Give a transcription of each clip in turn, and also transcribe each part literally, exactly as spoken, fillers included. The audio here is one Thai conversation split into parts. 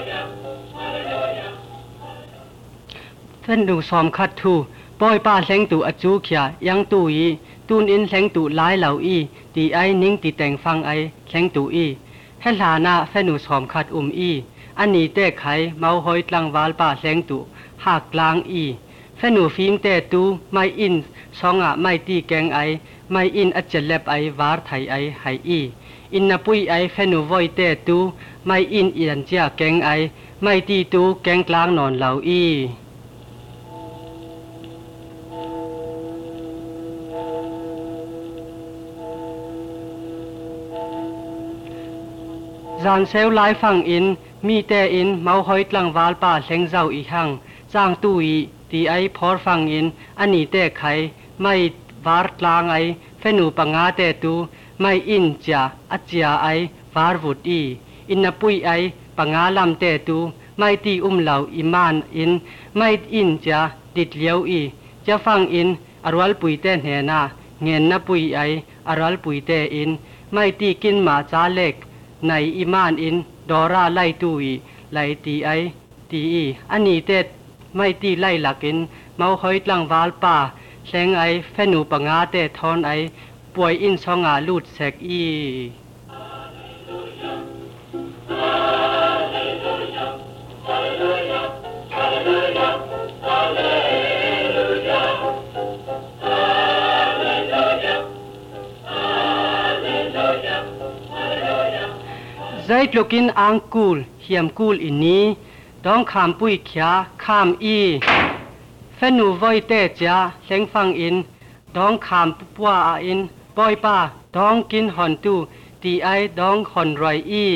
เส้นดูซอมคัดทูปอยป้าแสงตูอจูเขียยังตูอีตูนอินแสงตูหลายเหล่าอีตีไอนิ่งตีแต่งฟังไอแสงตูอีให้ลาหน้าเส้นดูซอมคัดอุ้มอีอันนี้เต้ไขเมาหอยกลางวาลป้าแสงตูหากกลางอีเส้นดูฟิล์มเต้ตูไม่อินสองอ่ะไม่ตีแกงไอไม่อินอัจเจเล็บไอวาร์ไทยไอไฮอีอินนับปุยไอเฟนูวอยเตตูไม่อินอียนเจียแกงไอไม่ตีตูแกงกลางนอนเหล่าอีจานเซลไลฟังอินมีแต่อินเมาหอยกลางวาลป่าเซงเจ้าอีกหังจ้างตู้อีตีไอพอฟังอินอันนี้แต่ไขไม่วาร์กลางไอเฟนูปังงาแต่ตูไม่อินจ่าอัจเจียไอวาร์วุดอีอินนับปุยไอปังงาลำแต่ตูไม่ตีอุ้มเหล่าอิมานอินไม่อินจ่าดิดเลี้ยวอีจะฟังอินอรวัลปุยแต่เนนาเงินนับปุยไออรวัลปุยแต่อินไม่ตีกินหมาจ้าเล็กในอิมานอินดอราไล่ตูอีไล่ตีไอตีอีอันนี้เต็ดไม่ตีไล่หลักอินเมาหอยกลางวาลป่าแสงไอเฟนูปังงาเตทอนไอป่วยอินสองอาลูดแสกอีใจลูกินอังกูลเหียมกูลอินนี้ต้องขามปุยเขียขามอีเฟนูไวเตจ้าเสียงฟังอินต้องขามปัวอินปอยป้าต้องกินหอนตู้ตีไอต้องหอนไรอี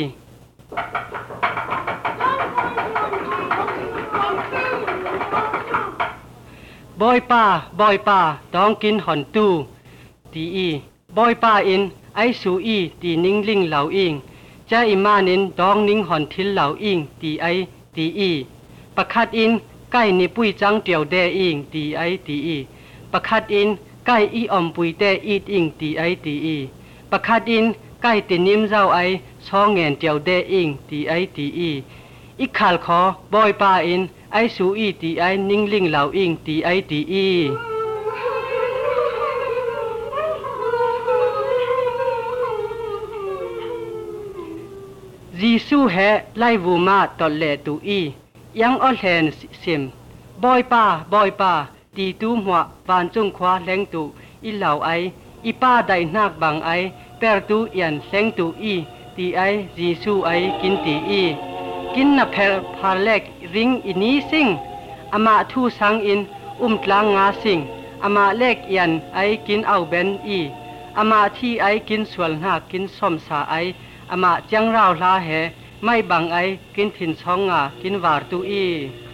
บอยป้าบอยป้าต้องกินหอนตู้ตีอีบอยป้าอินไอสูอีตีนิ่งลิงเหล่าอิงใจอิมานินต้องนิ่งหอนทิลเหล่าอิงตีไอตีอีประคัดอินใกล้นิปุยจังเตียวแดอิงตีไอตีอีประคัดอินใกล้อีอมปุยแดอีดอิงตีไอตีอีประคัดอินใกล้ตินิมเจ้าไอช่องเงินเตียวแดอิงตีไอตีอีอีกขาลขอบอยป้าอินไอสูอีตีไอนิ่งลิงเหล่าอิงตีไอตีอีจีซูแฮไลวูมาตอเลตูอียังออแลนซิมบอยป้าบอยป้าตีตูหัววานจุงควาแหลงตูอีเหล่าไออีป้าไดนักบังไอเปรตูเอียนแหลงตูอีตีไอจีซูไอกินตีอีกินนับเพลพาเล็กริงอินี้สิงอามาทูสังอินอุ้มกลางงาสิงอามาเล็กเอียนไอกินเอาเบนอีอามาที่ไอกินส่วนหากกินส้มสาไออามาจังราวลาแหไม่บังไอกินถิ่นช่องงากินวาร์ตูอี